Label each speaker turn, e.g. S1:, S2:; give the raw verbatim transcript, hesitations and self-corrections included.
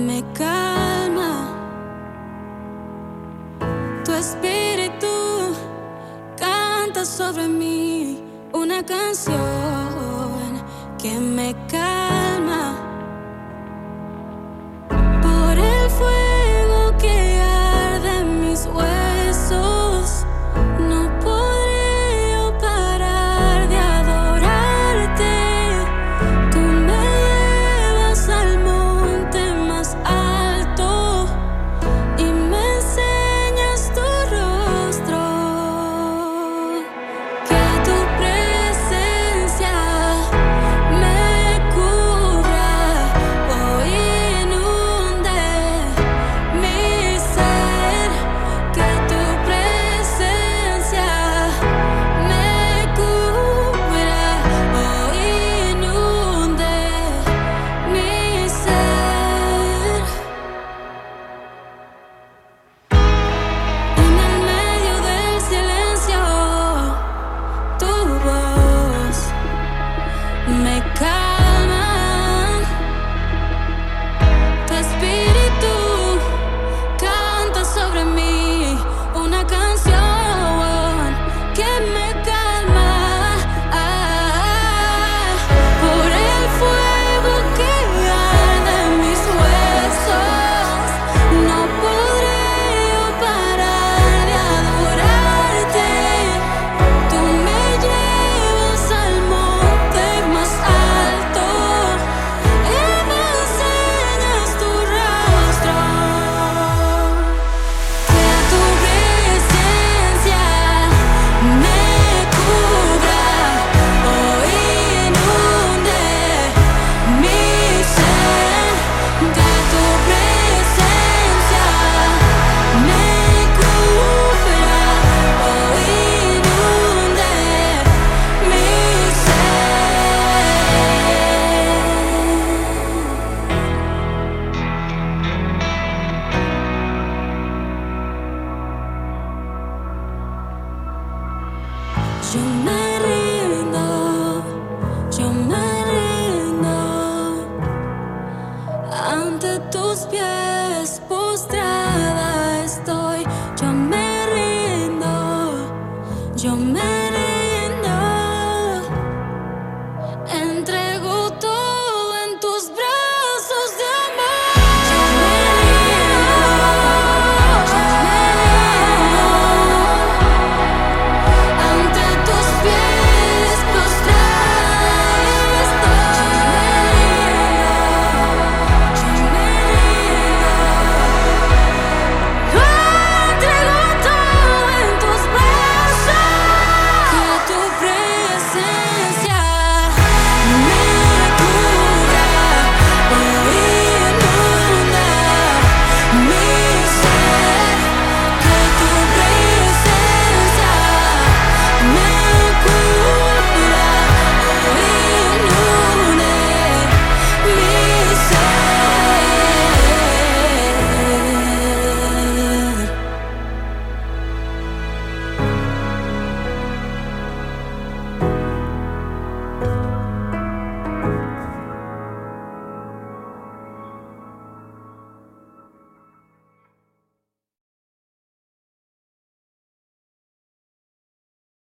S1: me calma. Tu espíritu canta sobre mí una canción que me calma. Por el fuego que arde en mis huesos, no podré yo parar de adorarte. Tú me llevas al monte más alto y me enseñas tu rostro. Que tu presencia me cubra o inunde mi ser. Que tu presencia me cubra o inunde mi ser. En el medio del silencio, tu voz me calma. Tu espíritu canta sobre mí una canción que me calma. Ah, por el fuego que arde en mis huesos, no podré yo parar de adorarte. Tú me llevas al monte más alto y me enseñas tu rostro. Que tu presencia me cubra o inunde mi ser. Que tu presencia me cubra o inunde mi ser. Yo me rindo, yo me rindo ante tus pies.